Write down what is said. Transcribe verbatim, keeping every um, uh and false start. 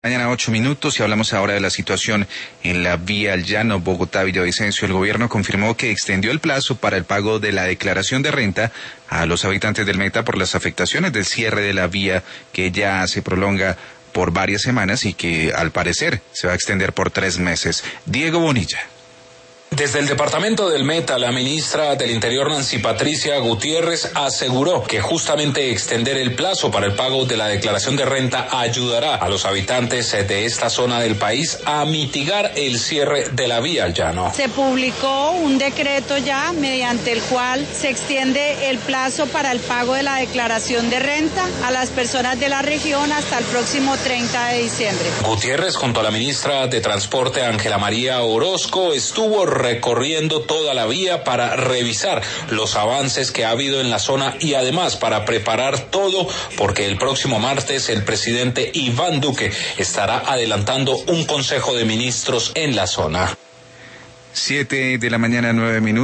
Mañana ocho minutos y hablamos ahora de la situación en la vía al Llano Bogotá-Villavicencio. El gobierno confirmó que extendió el plazo para el pago de la declaración de renta a los habitantes del Meta por las afectaciones del cierre de la vía que ya se prolonga por varias semanas y que al parecer se va a extender por tres meses. Diego Bonilla. Desde el departamento del Meta, la ministra del Interior, Nancy Patricia Gutiérrez, aseguró que justamente extender el plazo para el pago de la declaración de renta ayudará a los habitantes de esta zona del país a mitigar el cierre de la vía al llano. Se publicó un decreto ya mediante el cual se extiende el plazo para el pago de la declaración de renta a las personas de la región hasta el próximo treinta de diciembre. Gutiérrez, junto a la ministra de Transporte, Ángela María Orozco, estuvo recorriendo toda la vía para revisar los avances que ha habido en la zona y además para preparar todo porque el próximo martes el presidente Iván Duque estará adelantando un consejo de ministros en la zona. Siete de la mañana, nueve minutos.